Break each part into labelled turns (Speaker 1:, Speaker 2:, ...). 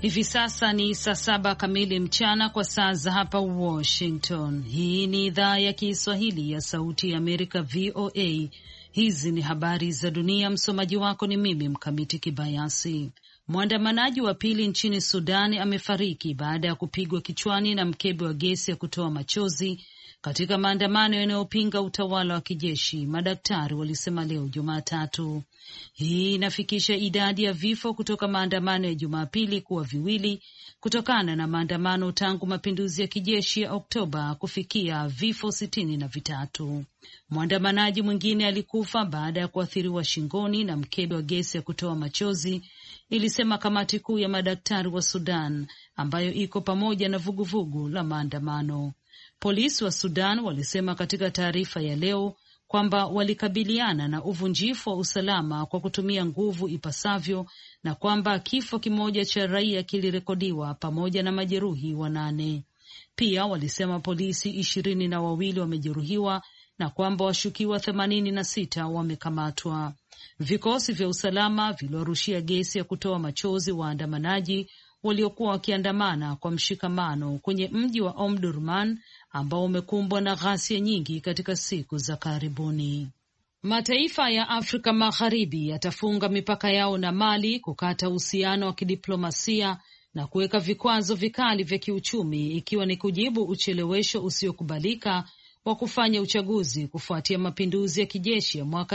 Speaker 1: Hivi sasa ni saa 7 kamili mchana kwa saa za hapa Washington. Hii ni idhaa ya Kiswahili ya Sauti ya Amerika, VOA. Hizi ni habari za dunia. Msomaji wako ni mimi Mkamiti Kibayasi. Mwandamanaji wa pili nchini Sudani amefariki baada ya kupigwa kichwani na mkebe wa gesi ya kutoa machozi katika maandamano yanayopinga utawala wa kijeshi, madaktari walisema leo Jumatatu. Hii inafikisha idadi ya vifo kutoka maandamano ya Jumapili kuwa 2 kutokana na maandamano tangu mapinduzi ya kijeshi ya Oktoba kufikia vifo 63. Mwandamanaji mwingine alikufa baada ya kuathiriwa shingoni na mkebe wa gesi ya kutoa machozi, ilisema kamati kuu ya madaktari wa Sudan ambayo iko pamoja na vuguvugu la maandamano. Polisi wa Sudan walisema katika taarifa ya leo kwamba walikabiliana na uvunjifu wa usalama kwa kutumia nguvu ipasavyo na kwamba kifo kimoja cha raia kilirekodiwa pamoja na majeruhi 8. Pia walisema polisi 22 wamejeruhiwa na kwamba washukiwa 86 wamekamatwa. Vikosi vya usalama viliwarushia gesi ya kutoa machozi waandamanaji waliokuwa wakiandamana kwa mshikamano kwenye mji wa Omdurman ambao umekumbwa na ghasia nyingi katika siku za karibuni. Mataifa ya Afrika Magharibi yatafunga mipaka yao na Mali, kukata uhusiano wa kidiplomasia na kuweka vikwazo vikali vya kiuchumi, ikiwa ni kujibu uchelewesho usiokubalika wa kufanya uchaguzi kufuatia mapinduzi ya kijeshi ya mwaka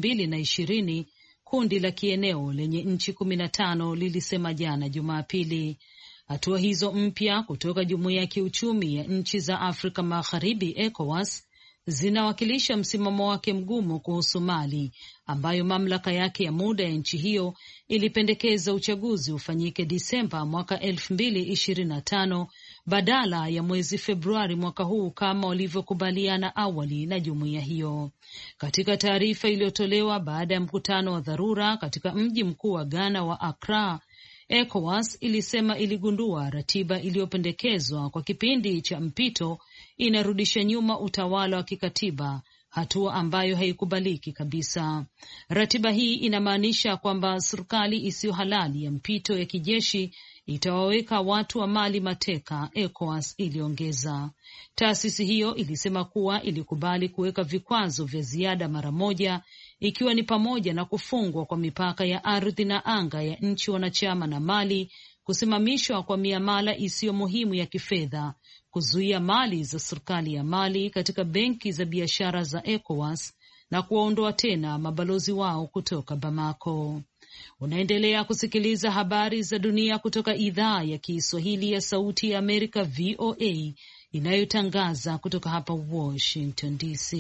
Speaker 1: 2020. Kundi la kieneo lenye nchi 15 lilisema jana Jumapili. Hatua hizo mpya kutoka Jumuiya ya Kiuchumi ya Nchi za Afrika Magharibi, ECOWAS, zinawakilisha msimamo wake mgumu kuhusu Mali, ambayo mamlaka yake ya muda ya nchi hiyo ilipendekeza uchaguzi ufanyike Disemba mwaka 2025 badala ya mwezi Februari mwaka huu kama walivyokubaliana awali na jumuiya hiyo. Katika taarifa iliyotolewa baada ya mkutano wa dharura katika mji mkuu wa Ghana wa Accra, ECOWAS ilisema iligundua ratiba iliyopendekezwa kwa kipindi cha mpito inarudisha nyuma utawala wa kikatiba, hatua ambayo haikubaliki kabisa. Ratiba hii inamaanisha kwamba serikali isiyo halali ya mpito ya kijeshi itawaweka watu wa Mali mateka, ECOWAS iliongeza. Taasisi hiyo ilisema kuwa ilikubali kuweka vikwazo vya ziada mara moja, ikiwa ni pamoja na kufungwa kwa mipaka ya ardhi na anga ya nchi wanachama na Mali, kusimamishwa kwa miamala isiyo muhimu ya kifedha, kuzuia mali za serikali ya Mali katika benki za biashara za ECOWAS na kuwaondoa tena mabalozi wao kutoka Bamako. Unaendelea kusikiliza habari za dunia kutoka idhaa ya Kiswahili ya Sauti ya Amerika, VOA, inayotangaza kutoka hapa Washington DC.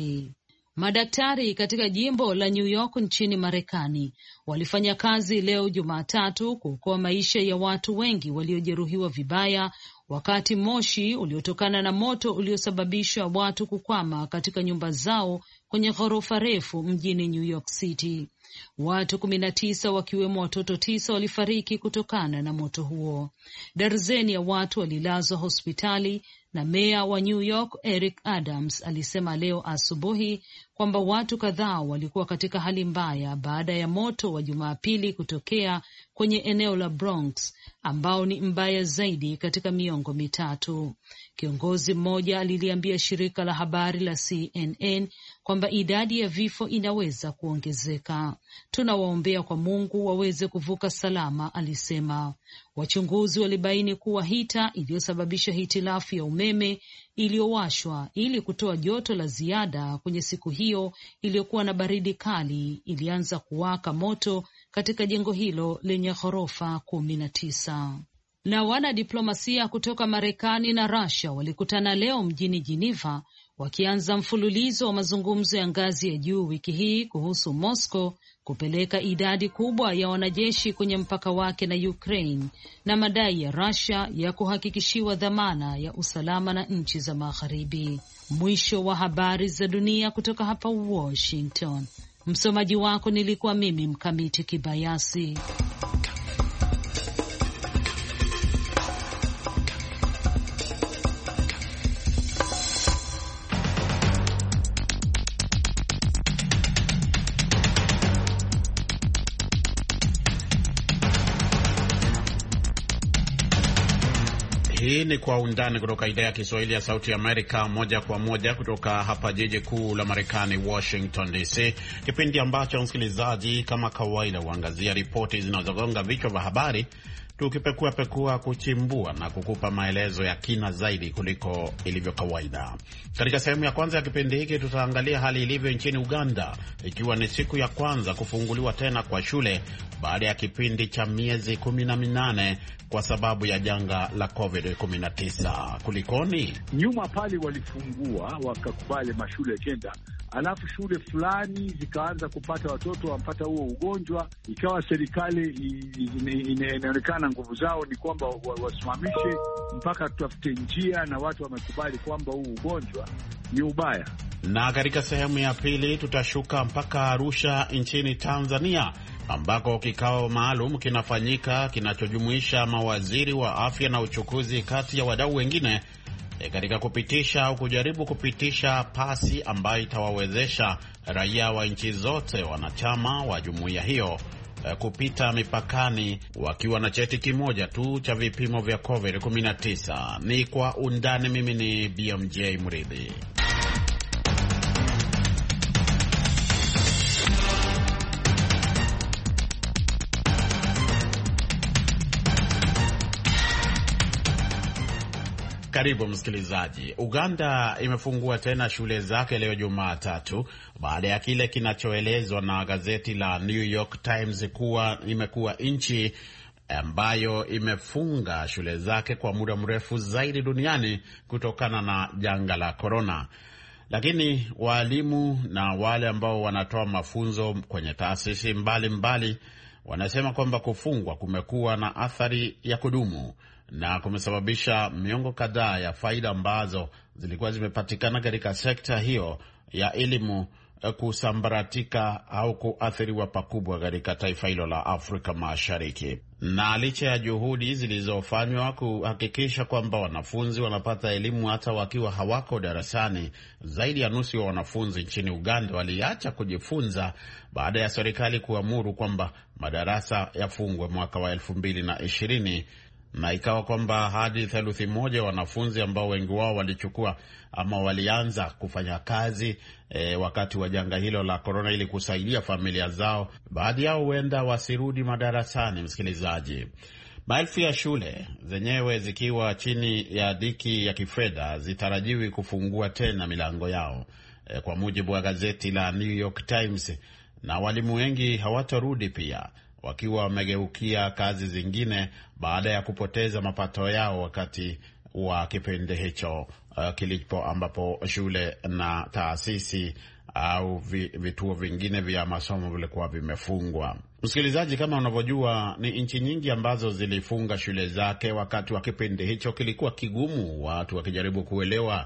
Speaker 1: Madaktari katika jimbo la New York nchini Marekani walifanya kazi leo Jumatatu kuokoa maisha ya watu wengi waliojeruhiwa vibaya wakati moshi uliotokana na moto uliosababisha watu kukwama katika nyumba zao kwenye ghorofa refu mjini New York City. Watu 19 wakiwemo watoto 9 walifariki kutokana na moto huo. Darzeni ya watu walilazwa hospitali na meya wa New York Eric Adams alisema leo asubuhi kwamba watu kadhaa walikuwa katika hali mbaya baada ya moto wa Jumapili kutokea kwenye eneo la Bronx ambao ni mbaya zaidi katika miongo mitatu. Kiongozi mmoja aliliambia shirika la habari la CNN kwamba idadi ya vifo inaweza kuongezeka. Tunawaombea kwa Mungu waweze kuvuka salama, alisema. Wachunguzi walibaini kuwa hita iliyosababisha hitilafu ya umeme iliyowashwa ili kutoa joto la ziada kwenye siku hiyo iliyokuwa na baridi kali ilianza kuwaka moto katika jengo hilo lenye ghorofa 19. Na wanadiplomasia kutoka Marekani na Russia walikutana leo mjini Geneva wakianza mfululizo wa mazungumzo ya ngazi ya juu wiki hii kuhusu Moscow kupeleka idadi kubwa ya wanajeshi kwenye mpaka wake na Ukraine na madai ya Russia ya kuhakikishiwa dhamana ya usalama na nchi za Magharibi. Mwisho wa habari za dunia kutoka hapa Washington. Msomaji wako nilikuwa mimi Mkamiti Kibayasi.
Speaker 2: Hii ni Kwa Undani kutoka idhaa ya Kiswahili ya Sauti ya Amerika, moja kwa moja kutoka hapa jiji kuu la Marekani, Washington DC, kipindi ambacho msikilizaji, kama kawaida, huangazia ripoti zinazogonga vichwa vya habari, tukipekua kuchimbua na kukupa maelezo ya kina zaidi kuliko ilivyo kawaida. Katika sehemu ya kwanza ya kipindi hiki tutaangalia hali ilivyo nchini Uganda, ikiwa ni siku ya kwanza kufunguliwa tena kwa shule baada ya kipindi cha miezi 18 kwa sababu ya janga la COVID-19. Kulikoni?
Speaker 3: Nyuma pale walifungua wakakubali mashule kenda, alafu shule fulani zikaanza kupata watoto wampata huo ugonjwa, ikawa serikali inaonekana nguvu zao ni kwamba wasimamishe mpaka tutafute njia, na watu wamekubali kwamba huu ugonjwa ni ubaya.
Speaker 2: Na katika sehemu ya pili tutashuka mpaka Arusha nchini Tanzania, ambako kikao maalum kinafanyika kinachojumuisha mawaziri wa afya na uchukuzi kati ya wadau wengine katika kupitisha au kujaribu kupitisha pasi ambayo itawawezesha raia wa nchi zote wanachama wa jumuiya hiyo kupita mipakani wakiwa na cheti kimoja tu cha vipimo vya COVID-19. Ni Kwa Undani. Mimi ni BMJ Mridhi. Karibu msikilizaji. Uganda imefungua tena shule zake leo Jumatatu baada ya kile kinachoelezwa na gazeti la New York Times kuwa imekuwa nchi ambayo imefunga shule zake kwa muda mrefu zaidi duniani kutokana na janga la corona. Lakini walimu na wale ambao wanatoa mafunzo kwenye taasisi mbalimbali wanasema kwamba kufungwa kumekuwa na athari ya kudumu na kumesababisha miongo kadhaa ya faida ambazo zilikuwa zimepatikana katika sekta hiyo ya elimu kusambaratika au kuathiriwa pakubwa katika taifa hilo la Afrika Mashariki. Na licha ya juhudi zilizofanywa kuhakikisha kwamba wanafunzi wanapata elimu hata wakiwa hawako darasani, zaidi ya nusu ya wanafunzi nchini Uganda waliacha kujifunza baada ya serikali kuamuru kwamba madarasa yafungwe mwaka wa 2020. Na ikawa kwamba hadi theluthi moja wanafunzi ambao wengi wao walichukua ama walianza kufanya kazi wakati wa janga hilo la corona ili kusaidia familia zao, baadhi yao huenda wasirudi madarasani. Msikilizaji, maelfu ya shule zenyewe zikiwa chini ya dhiki ya kifedha zitarajiwi kufungua tena milango yao kwa mujibu wa gazeti la New York Times, na walimu wengi hawatarudi pia, wakiwa wamegeukia kazi zingine baada ya kupoteza mapato yao wakati wa kipindi hicho kilipo ambapo shule na taasisi au vituo vingine vya masomo vilikuwa vimefungwa. Msikilizaji, kama unavyojua, ni nchi nyingi ambazo zilifunga shule zake wakati wa kipindi hicho. Kilikuwa kigumu, watu wakijaribu kuelewa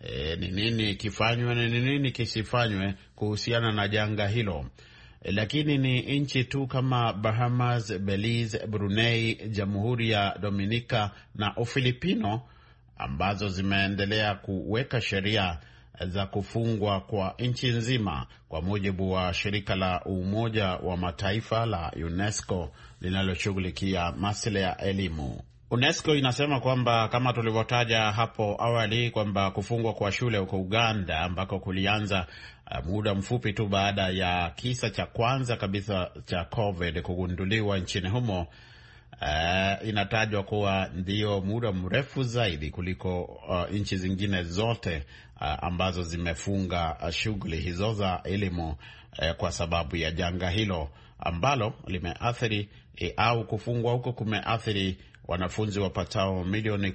Speaker 2: ni nini kifanywe na ni nini kisifanywe kuhusiana na janga hilo. Lakini ni nchi tu kama Bahamas, Belize, Brunei, Jamhuri ya Dominika na Ufilipino ambazo zimeendelea kuweka sheria za kufungwa kwa nchi nzima, kwa mujibu wa shirika la Umoja wa Mataifa la UNESCO linaloshughulikia masuala ya elimu. UNESCO inasema kwamba kama tulivyotaja hapo awali kwamba kufungwa kwa shule huko Uganda ambako kulianza muda mfupi tu baada ya kisa cha kwanza kabisa cha COVID kugunduliwa nchini humo, inatajwa kuwa ndio muda mrefu zaidi kuliko nchi zingine zote ambazo zimefunga shughuli hizo za elimu kwa sababu ya janga hilo ambalo limeathiri au kufungwa huko kumeathiri wanafunzi wapatao milioni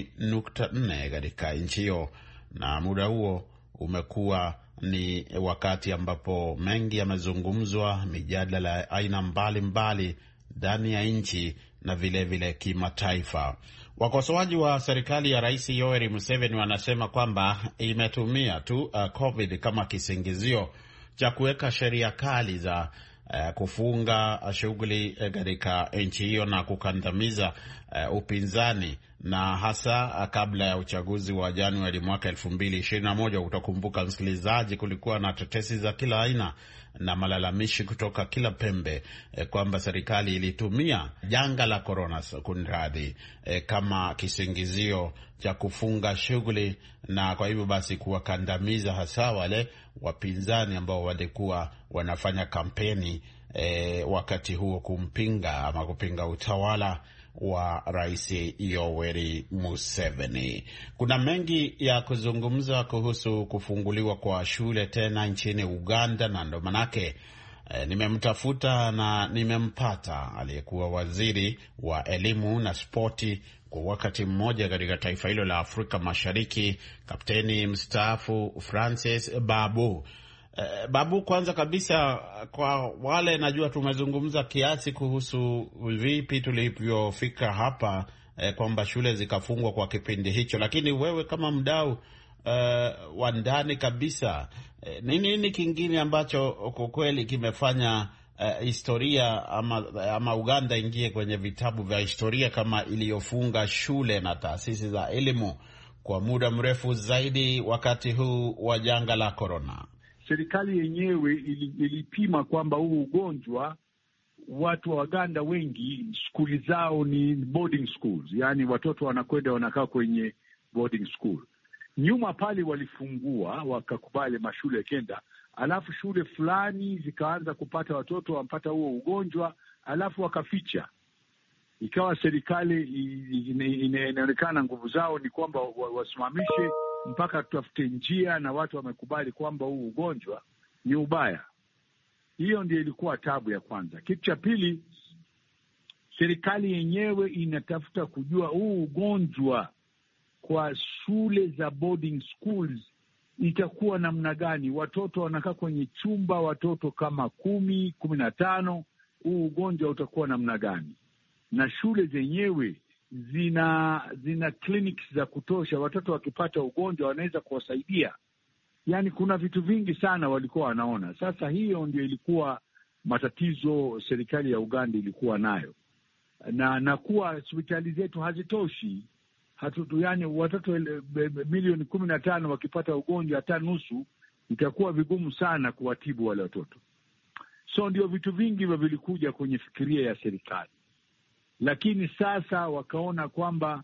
Speaker 2: 10.4 katika nchi hiyo, na muda huo umekuwa ni wakati ambapo mengi yamezungumzwa, mijadala aina mbalimbali ndani ya nchi na vile kimataifa. Wakosoaji wa serikali ya Rais Yoweri Museveni wanasema kwamba imetumia tu COVID kama kisingizio cha kuweka sheria kali za kufunga shughuli katika nchi hiyo na kukandamiza upinzani na hasa kabla ya uchaguzi wa Januari mwaka 2021. Utakumbuka msikilizaji, kulikuwa na tetesi za kila aina na malalamishi kutoka kila pembe kwamba serikali ilitumia janga la korona kama kisingizio cha kufunga shughuli, na kwa hivyo basi kuwakandamiza hasa wale wapinzani ambao walikuwa wanafanya kampeni wakati huo kupinga utawala wa Rais Yoweri Museveni. Kuna mengi ya kuzungumza kuhusu kufunguliwa kwa shule tena nchini Uganda, na ndo manake nimemtafuta na nimempata aliyekuwa waziri wa elimu na spoti kwa wakati mmoja katika taifa hilo la Afrika Mashariki, Kapteni mstaafu Francis Babu. Babu, kwanza kabisa, kwa wale najua tumezungumza kiasi kuhusu vipi tulivyofika hapa kwamba shule zikafungwa kwa kipindi hicho, lakini wewe kama mdau wa ndani kabisa, nini kingine ambacho kwa kweli kimefanya historia ama Uganda ingie kwenye vitabu vya historia kama iliyofunga shule na taasisi za elimu kwa muda mrefu zaidi wakati huu wa janga la korona?
Speaker 3: Serikali yenyewe ilipima kwamba huu ugonjwa, watu wa Uganda wengi skuli zao ni boarding schools, yani watoto wanakwenda wanakaa kwenye boarding school. Nyuma pale walifungua, wakakubali mashule yakenda, alafu shule fulani zikaanza kupata watoto wampata huo ugonjwa, alafu wakaficha. Ikawa serikali inaonekana nguvu zao ni kwamba wasimamishe mpaka tutafute njia, na watu wamekubali kwamba huu ugonjwa ni ubaya. Hiyo ndio ilikuwa tabu ya kwanza. Kitu cha pili, serikali yenyewe inatafuta kujua huu ugonjwa kwa shule za boarding schools itakuwa namna gani. Watoto wanakaa kwenye chumba, watoto kama 10-15, huu ugonjwa utakuwa namna gani? Na shule zenyewe zina clinics za kutosha, watoto wakipata ugonjwa wanaweza kuwasaidia. Yani kuna vitu vingi sana walikuwa wanaona. Sasa hiyo ndio ilikuwa matatizo serikali ya Uganda ilikuwa nayo, na kuwa hospitali zetu hazitoshi. Yani watoto milioni 15 wakipata ugonjwa hata nusu, itakuwa vigumu sana kuwatibu wale watoto. So ndio vitu vingi vilikuja kwenye fikiria ya serikali. Lakini sasa wakaona kwamba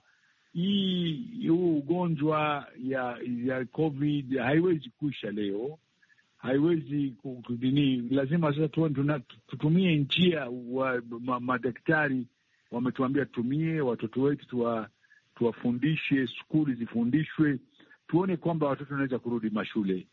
Speaker 3: huu ugonjwa ya COVID haiwezi kuisha leo, haiwezi lazima sasa tutumie njia madaktari wametuambia tutumie, watoto wetu tuwafundishe, skuli zifundishwe, tuone kwamba watoto wanaweza kurudi mashule.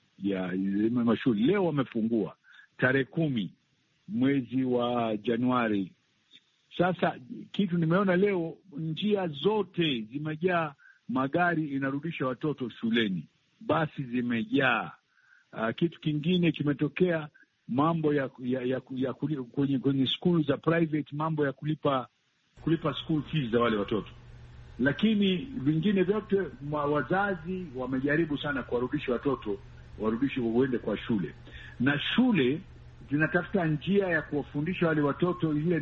Speaker 3: Leo wamefungua tarehe 10 mwezi wa Januari. Sasa kitu nimeona leo, njia zote zimejaa, magari inarudisha watoto shuleni, basi zimejaa. Kitu kingine kimetokea, mambo ya kwenye school za private, mambo ya kulipa school fees za wale watoto. Lakini vingine vyote wazazi wamejaribu sana kuwarudisha watoto, warudishe uende kwa shule, na shule zinatafuta njia ya kuwafundisha wale watoto zile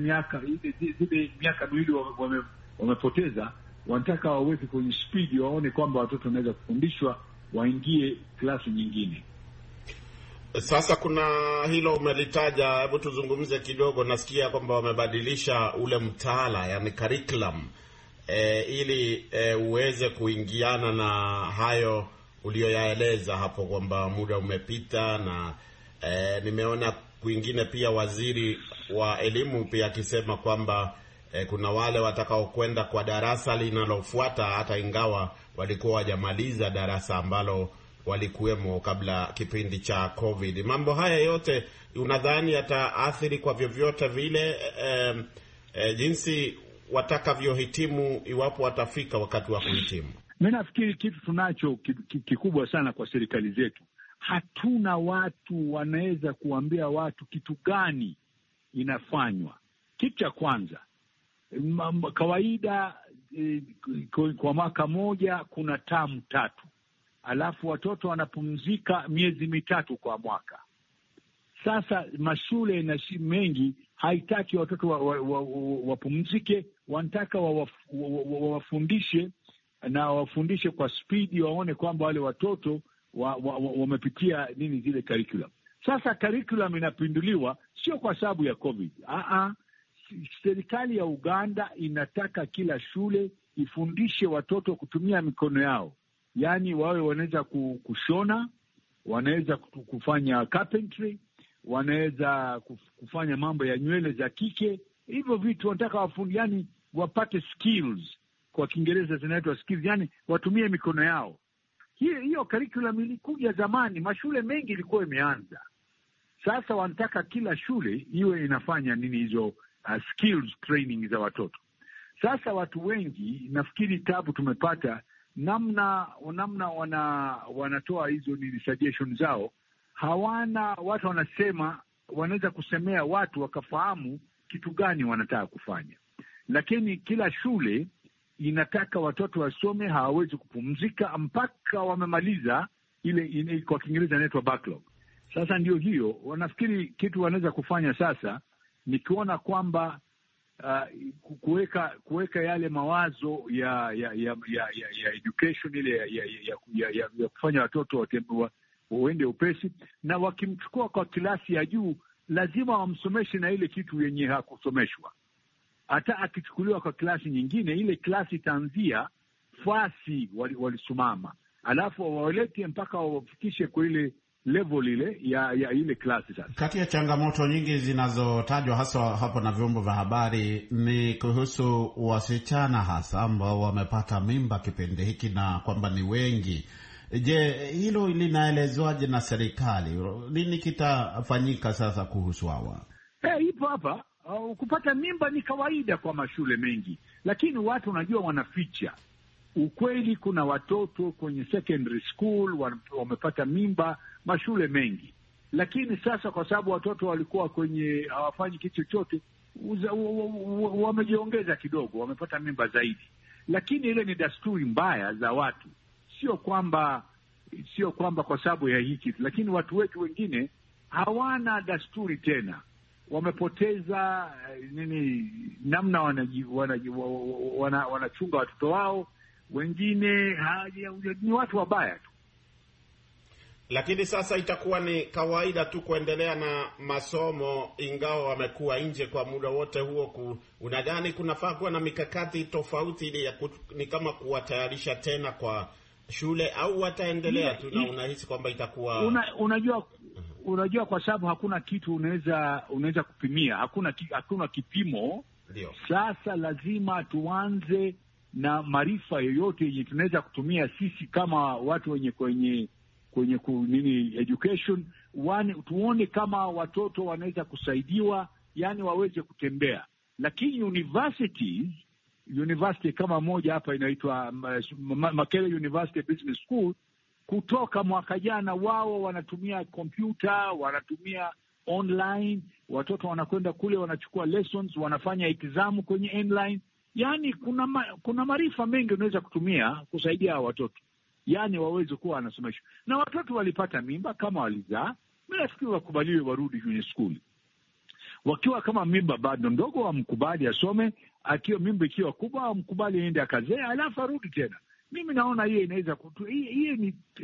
Speaker 3: miaka miwili wamepoteza. Wanataka waweke kwenye speed, waone kwamba watoto wanaweza kufundishwa, waingie klasi nyingine.
Speaker 2: Sasa kuna hilo umelitaja, hebu tuzungumze kidogo. Nasikia kwamba wamebadilisha ule mtaala, yani curriculum, ili uweze kuingiana na hayo ulioyaeleza hapo kwamba muda umepita, na nimeona kwingine pia waziri wa elimu pia akisema kwamba kuna wale watakao kwenda kwa darasa linalofuata hata ingawa walikuwa wajamaliza darasa ambalo walikuwemo kabla kipindi cha COVID. Mambo haya yote unadhani yataathiri kwa vyovyote vile jinsi watakavyohitimu, iwapo watafika wakati wa kuhitimu?
Speaker 3: Mimi nafikiri kitu tunacho kikubwa sana kwa serikali zetu, hatuna watu wanaweza kuambia watu kitu gani inafanywa. Kitu cha kwanza, kawaida kwa mwaka moja kuna tamu 3, alafu watoto wanapumzika miezi 3 kwa mwaka. Sasa mashule na mengi haitaki watoto wapumzike, wanataka wawafundishe na wafundishe kwa spidi, waone kwamba wale watoto wamepitia nini zile curriculum. Sasa curriculum inapinduliwa sio kwa sababu ya COVID. Serikali ya Uganda inataka kila shule ifundishe watoto kutumia mikono yao, yaani wawe wanaweza kushona, wanaweza kufanya carpentry, wanaweza kufanya mambo ya nywele za kike. Hivyo vitu wanataka wafundi, yani wapate skills, kwa Kiingereza zinaitwa skills, yani watumie mikono yao. Hiyo curriculum ilikuja zamani, mashule mengi ilikuwa imeanza. Sasa wanataka kila shule iwe inafanya nini hizo skills training za watoto. Sasa watu wengi nafikiri tabu tumepata namna wanatoa hizo ni suggestion zao. Watu wanasema wanaweza kusemea watu wakafahamu kitu gani wanataka kufanya, lakini kila shule inataka watoto wasome, hawawezi kupumzika mpaka wamemaliza ile kwa Kiingereza inaitwa backlog. Sasa ndio hiyo wanafikiri kitu wanaweza kufanya sasa ni kuona kwamba kuweka yale mawazo ya education ile ya kufanya watoto waende upesi, na wakimchukua kwa klasi ya juu lazima wamsomeshe na ile kitu yenye hakusomeshwa. Hata akichukuliwa kwa klasi nyingine, ile klasi itaanzia fasi walisimama, alafu wawalete mpaka wafikishe kwa ile level ile ya ile klasi. Sasa kati ya changamoto nyingi zinazotajwa hasa hapo na vyombo vya habari ni kuhusu wasichana hasa ambao wamepata mimba kipindi hiki na kwamba ni wengi. Je, hilo linaelezwaje na serikali? Nini kitafanyika sasa kuhusu hawa? Ipo hapa. Kupata mimba ni kawaida kwa mashule mengi, lakini watu unajua wanaficha ukweli. Kuna watoto kwenye secondary school wamepata mimba mashule mengi, lakini sasa kwa sababu watoto walikuwa kwenye hawafanyi kitu chochote, wamejiongeza kidogo, wamepata mimba zaidi. Lakini ile ni desturi mbaya za watu, sio kwamba kwa sababu ya hiki, lakini watu wetu wengine hawana desturi tena, wamepoteza namna wanachunga watoto wao. Wengine ni watu wabaya tu.
Speaker 2: Lakini sasa itakuwa ni kawaida tu kuendelea na masomo ingawa wamekuwa nje kwa muda wote huo. Unadhani kunafaa kuwa na mikakati tofauti ili ni kama kuwatayarisha tena kwa shule, au wataendelea tu na unahisi kwamba itakuwa
Speaker 3: unajua kwa sababu hakuna kitu unaweza kupimia, hakuna kipimo.
Speaker 2: Ndio.
Speaker 3: Sasa lazima tuanze na maarifa yoyote yenye tunaweza kutumia sisi kama watu wenye kwenye education, tuone kama watoto wanaweza kusaidiwa, yani waweze kutembea. Lakini university kama moja hapa inaitwa Makerere University Business School, kutoka mwaka jana wao wanatumia kompyuta, wanatumia online, watoto wanakwenda kule wanachukua lessons, wanafanya exam kwenye online. Yani kuna maarifa mengi unaweza kutumia kusaidia watoto, yani waweze kuwa wanasomeshwa. Na watoto walipata mimba kama walizaa, mimi nafikiri wakubaliwe warudi kwenye skuli. Wakiwa kama mimba bado ndogo, wamkubali asome, akiwa mimba ikiwa kubwa wamkubali aende akazea alafu arudi tena. Mimi naona hiyo inaweza hiyo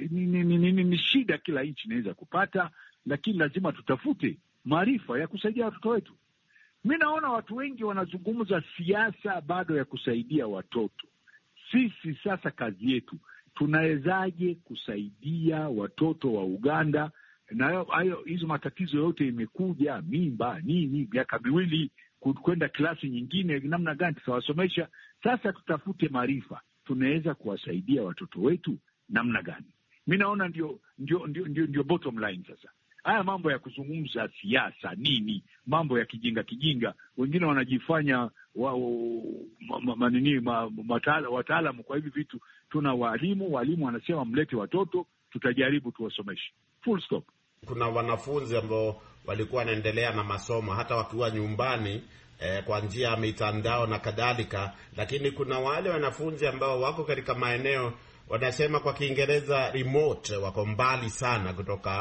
Speaker 3: ni shida kila nchi inaweza kupata, lakini lazima tutafute maarifa ya kusaidia watoto wetu. Mimi naona watu wengi wanazungumza siasa bado ya kusaidia watoto. Sisi sasa kazi yetu, tunawezaje kusaidia watoto wa Uganda? Na hizo matatizo yote imekuja, mimba nini, miaka miwili kwenda klasi nyingine, namna gani tutawasomesha? Sasa tutafute maarifa, tunaweza kuwasaidia watoto wetu namna gani? Mimi naona ndio bottom line. Sasa haya mambo ya kuzungumza siasa nini, mambo ya kijinga, wengine wanajifanya wataalamu kwa hivi vitu. Tuna walimu wanasema mlete watoto, tutajaribu tuwasomeshe, full stop.
Speaker 2: Kuna wanafunzi ambao walikuwa wanaendelea na masomo hata wakiwa nyumbani kwa njia ya mitandao na kadhalika, lakini kuna wale wanafunzi ambao wako katika maeneo wanasema kwa Kiingereza remote, wako mbali sana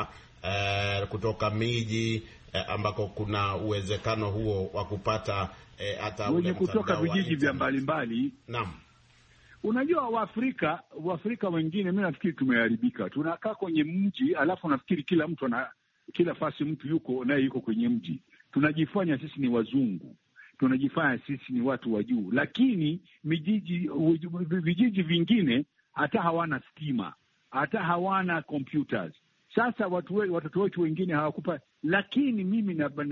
Speaker 2: kutoka miji ambako kuna uwezekano huo wa kupata hata
Speaker 3: wenye kutoka vijiji vya mbalimbali.
Speaker 2: Naam.
Speaker 3: Unajua Waafrika wengine mimi nafikiri tumeharibika. Tunakaa kwenye mji alafu nafikiri kila fasi mtu yuko naye yuko kwenye mji. Tunajifanya sisi ni wazungu. Tunajifanya sisi ni watu wa juu. Lakini vijiji vingine hata hawana stima, hata hawana computers. Sasa watoto wetu wengine hawakupa, lakini mimi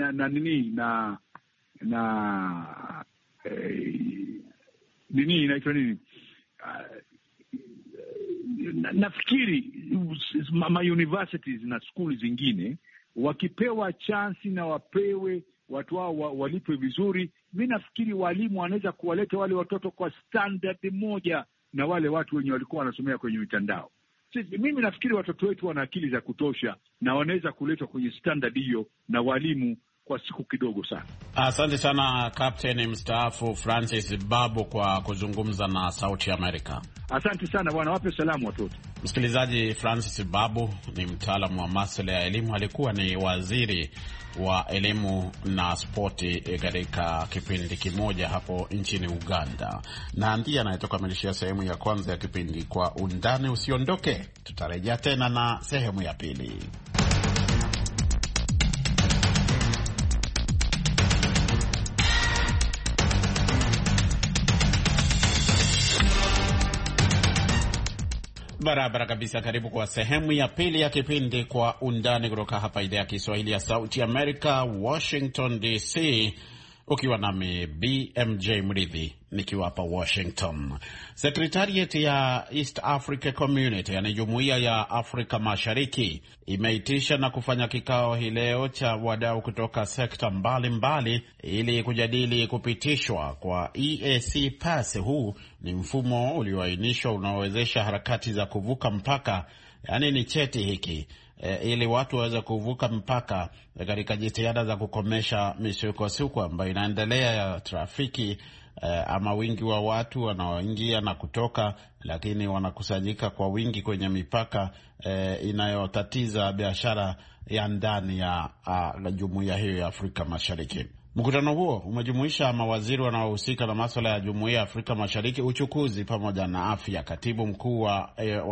Speaker 3: nafikiri ma universities na school zingine wakipewa chansi na wapewe watu wao walipwe vizuri, mimi nafikiri walimu wanaweza kuwaleta wale watoto kwa standard moja na wale watu wenye walikuwa wanasomea kwenye mitandao. Mimi nafikiri watoto wetu wana akili za kutosha na wanaweza kuletwa kwenye standard hiyo na walimu kwa siku kidogo sana.
Speaker 2: Asante sana Captain mstaafu Francis Babu kwa kuzungumza na Sauti America.
Speaker 3: Asante sana bwana, wape salamu watoto.
Speaker 2: Msikilizaji, Francis Babu ni mtaalamu wa masuala ya elimu, alikuwa ni waziri wa elimu na spoti katika kipindi kimoja hapo nchini Uganda, na ndiye anayetokamilishia sehemu ya kwanza ya kipindi Kwa Undani. Usiondoke, tutarejea tena na sehemu ya pili. Barabara kabisa. Karibu kwa sehemu ya pili ya kipindi Kwa Undani kutoka hapa idhaa ya Kiswahili ya Sauti Amerika, Washington DC, ukiwa nami BMJ Mridhi nikiwa hapa Washington. Secretariat ya East Africa Community, yani Jumuiya ya Afrika Mashariki, imeitisha na kufanya kikao hii leo cha wadau kutoka sekta mbalimbali ili kujadili kupitishwa kwa EAC Pass. Huu ni mfumo ulioainishwa unaowezesha harakati za kuvuka mpaka, yani ni cheti hiki ili watu waweze kuvuka mpaka katika jitihada za kukomesha misukosuko ambayo inaendelea ya trafiki, ama wingi wa watu wanaoingia na kutoka, lakini wanakusanyika kwa wingi kwenye mipaka inayotatiza biashara ya ndani ya jumuiya hiyo ya Afrika Mashariki. Mkutano huo umejumuisha mawaziri wanaohusika na masuala ya Jumuiya ya Afrika Mashariki, uchukuzi pamoja na afya. Katibu mkuu wa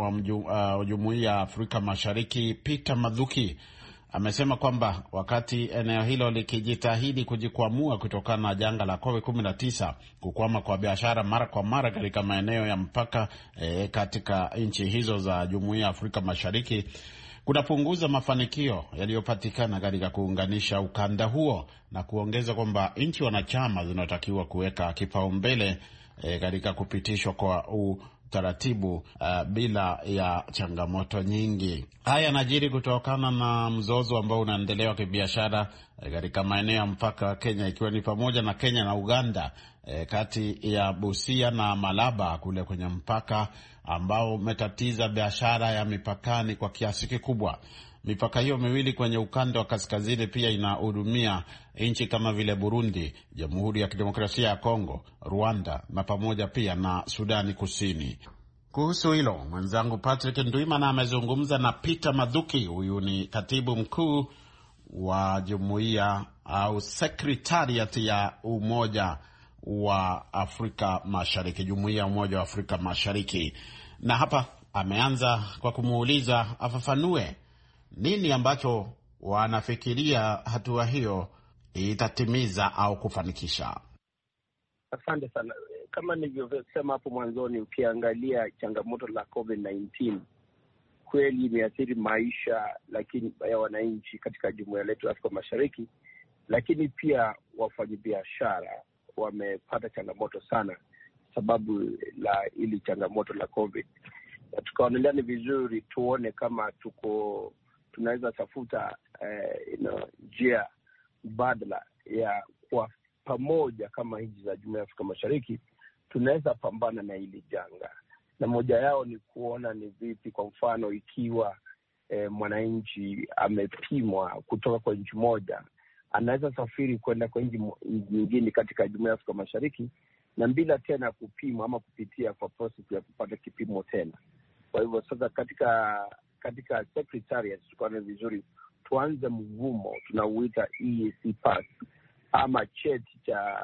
Speaker 2: Jumuiya ya Afrika Mashariki Peter Mathuki amesema kwamba wakati eneo hilo likijitahidi kujikwamua kutokana na janga la COVID-19, kukwama kwa biashara mara kwa mara katika maeneo ya mpaka katika nchi hizo za Jumuiya ya Afrika Mashariki kunapunguza mafanikio yaliyopatikana katika kuunganisha ukanda huo, na kuongeza kwamba nchi wanachama zinatakiwa kuweka kipaumbele katika kupitishwa kwa utaratibu bila ya changamoto nyingi. Haya yanajiri kutokana na mzozo ambao unaendelea wa kibiashara katika maeneo ya mpaka wa Kenya, ikiwa ni pamoja na Kenya na Uganda, kati ya Busia na Malaba kule kwenye mpaka, ambao umetatiza biashara ya mipakani kwa kiasi kikubwa. Mipaka hiyo miwili kwenye ukanda wa kaskazini pia inahudumia nchi kama vile Burundi, Jamhuri ya Kidemokrasia ya Kongo, Rwanda na pamoja pia na Sudani Kusini. Kuhusu hilo, mwenzangu Patrick Ndwimana amezungumza na Peter Mathuki. Huyu ni katibu mkuu wa Jumuiya au Secretariat ya Umoja wa Afrika Mashariki, Jumuiya ya Umoja wa Afrika Mashariki. Na hapa ameanza kwa kumuuliza afafanue nini ambacho wanafikiria hatua hiyo itatimiza au kufanikisha.
Speaker 4: Asante sana. Kama nilivyosema hapo mwanzoni, ukiangalia changamoto la COVID-19 kweli imeathiri maisha lakini ya wananchi katika jumuiya letu ya Afrika Mashariki, lakini pia wafanyabiashara wamepata changamoto sana sababu la ili changamoto la COVID. Tukaonelea ni vizuri tuone kama tunaweza tafuta njia mbadala ya kwa pamoja kama hizi za Jumuiya ya Afrika Mashariki tunaweza pambana na hili janga. Na moja yao ni kuona ni vipi, kwa mfano, ikiwa mwananchi amepimwa kutoka kwa nchi moja, anaweza safiri kwenda kwa nchi nyingine katika Jumuiya ya Afrika Mashariki na bila tena kupimwa ama kupitia kwa process ya kupata kipimo tena. Kwa hivyo sasa katika secretariat tukaona vizuri tuanze mvumo tunauita EAC Pass ama cheti cha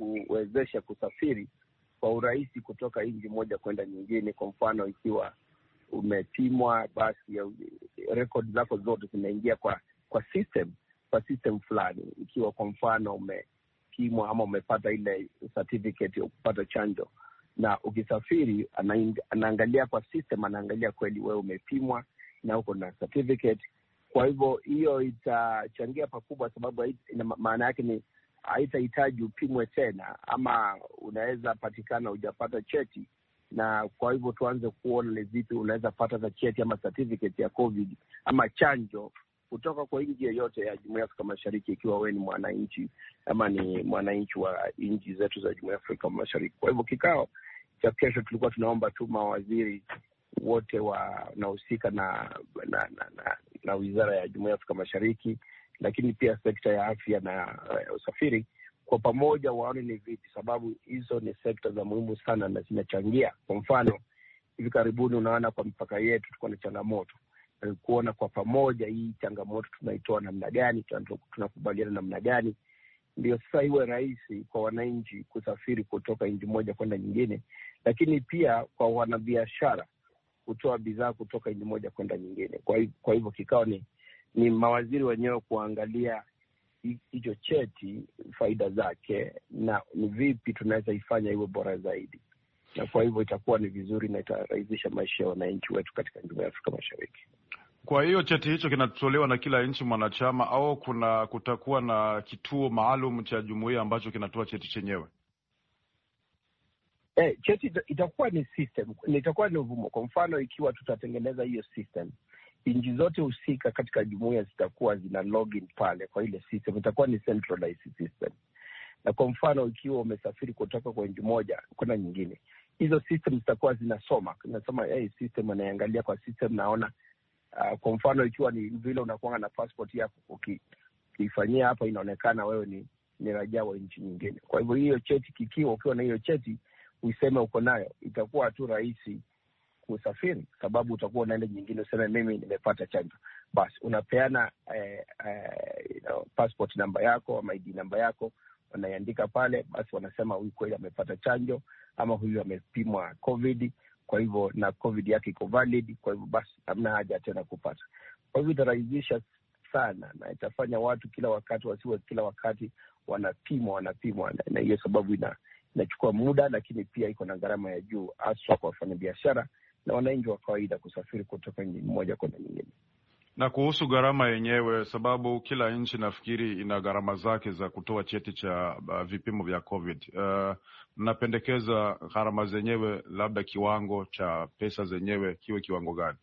Speaker 4: kuwezesha kusafiri kwa urahisi kutoka nchi moja kwenda nyingine. Kwa mfano, ikiwa umepimwa, basi rekodi zako zote zinaingia kwa system fulani. Ikiwa kwa mfano umepimwa ama umepata ile certificate ya kupata chanjo, na ukisafiri anaangalia kwa system, anaangalia kweli wewe umepimwa na uko na certificate. Kwa hivyo hiyo itachangia pakubwa, sababu maana yake ni haitahitaji upimwe tena, ama unaweza patikana hujapata cheti, na kwa hivyo tuanze kuona ni vipi unaweza pata za cheti ama certificate ya COVID ama chanjo kutoka kwa nchi yoyote ya Jumuiya ya Afrika Mashariki, ikiwa wewe ni mwananchi ama ni mwananchi wa nchi zetu za Jumuiya ya Afrika Mashariki. Kwa hivyo kikao cha kesho tulikuwa tunaomba tu mawaziri wote wanaohusika na Wizara ya Jumuiya ya Afrika Mashariki, lakini pia sekta ya afya na usafiri, kwa pamoja waone ni vipi, sababu hizo ni sekta za muhimu sana na zinachangia. Kwa mfano, hivi karibuni unaona kwa mipaka yetu tuko na changamoto, kuona kwa pamoja hii changamoto tunaitoa namna gani, tunakubaliana namna gani, ndio sasa iwe rahisi kwa wananchi kusafiri kutoka nchi moja kwenda nyingine, lakini pia kwa wanabiashara kutoa bidhaa kutoka nchi moja kwenda nyingine. Kwa hivyo kikao ni mawaziri wenyewe kuangalia hicho cheti, faida zake, na ni vipi tunaweza ifanya iwe bora zaidi. Na kwa hivyo itakuwa ni vizuri na itarahisisha maisha ya wananchi wetu katika Jumuiya ya Afrika Mashariki.
Speaker 5: Kwa hiyo cheti hicho kinatolewa na kila nchi mwanachama, au kutakuwa na kituo maalum cha jumuiya ambacho kinatoa cheti chenyewe?
Speaker 4: Cheti itakuwa ni system, itakuwa ni mfumo. Kwa mfano, ikiwa tutatengeneza hiyo system, nchi zote husika katika jumuiya zitakuwa zina login pale kwa ile system, itakuwa ni centralized system. Na kwa mfano, ikiwa umesafiri kutoka kwa nchi moja kwenda nyingine, hizo system zitakuwa zinasoma system anaangalia kwa system, naona kwa mfano, ikiwa ni vile unakuwa na passport yako, ukifanyia hapa inaonekana wewe ni raia wa nchi nyingine. Kwa hivyo hiyo cheti ukiwa na hiyo cheti useme uko nayo, itakuwa tu rahisi kusafiri, sababu utakuwa unaenda nyingine useme mimi nimepata chanjo, basi unapeana passport namba yako ama ID namba yako, wanaiandika pale, basi wanasema huyu kweli amepata chanjo ama huyu amepimwa COVID, kwa hivyo na COVID yake iko valid, kwa hivyo basi hamna haja tena kupata. Kwa hivyo itarahisisha sana na itafanya watu kila wakati wasiwe kila wakati wanapimwa, na hiyo sababu inachukua muda, lakini pia iko na gharama ya juu, hasa kwa wafanyabiashara na wananchi wa kawaida kusafiri kutoka nchi moja kwenda nyingine.
Speaker 5: Na kuhusu gharama yenyewe, sababu kila nchi nafikiri ina gharama zake za kutoa cheti cha vipimo vya COVID. Napendekeza gharama zenyewe, labda kiwango cha pesa zenyewe kiwe kiwango gani?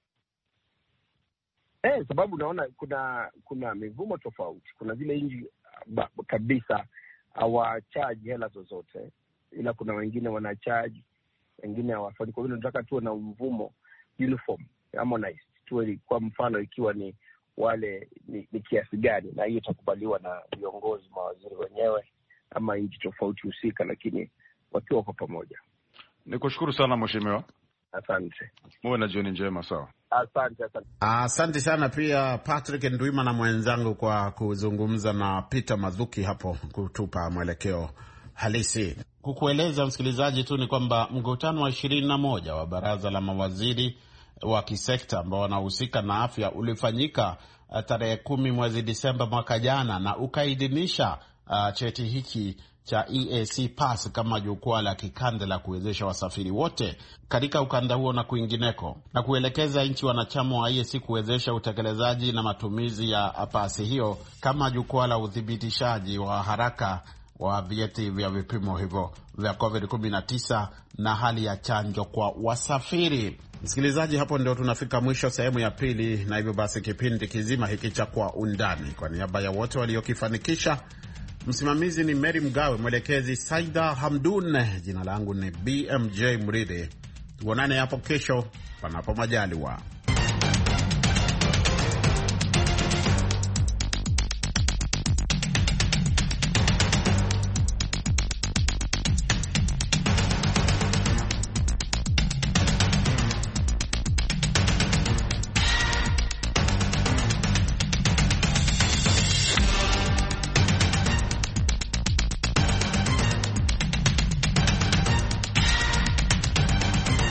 Speaker 4: Sababu naona kuna mivumo tofauti. Kuna zile nchi kabisa hawachaji hela zozote, ila kuna wengine wanachaji, wengine hawafanyi. Kwa hiyo nataka tuwe na mvumo uniform, harmonized. Tuwe kwa mfano, ikiwa ni wale ni kiasi gani, na hiyo itakubaliwa na viongozi, mawaziri wenyewe ama nchi tofauti husika, lakini wakiwa kwa pamoja.
Speaker 5: Nikushukuru sana mheshimiwa.
Speaker 4: Asante.
Speaker 5: Muwe na jioni njema. Sawa.
Speaker 2: Asante sana pia Patrick Ndwima na mwenzangu kwa kuzungumza na Peter Mazuki hapo kutupa mwelekeo halisi. Kukueleza msikilizaji tu ni kwamba mkutano wa 21 wa baraza la mawaziri wa kisekta ambao wanahusika na afya ulifanyika tarehe 10 mwezi Disemba mwaka jana, na ukaidhinisha cheti hiki cha EAC Pass kama jukwaa la kikanda la kuwezesha wasafiri wote katika ukanda huo na kwingineko, na kuelekeza nchi wanachama wa EAC kuwezesha utekelezaji na matumizi ya pasi hiyo kama jukwaa la uthibitishaji wa haraka wa vyeti vya vipimo hivyo vya COVID-19 na hali ya chanjo kwa wasafiri. Msikilizaji, hapo ndio tunafika mwisho sehemu ya pili, na hivyo basi kipindi kizima hiki cha Kwa Undani, kwa niaba ya wote waliokifanikisha, msimamizi ni Mary Mgawe, mwelekezi Saida Hamdun, jina langu ni BMJ Mridhi. Tuonane hapo kesho panapo majaliwa.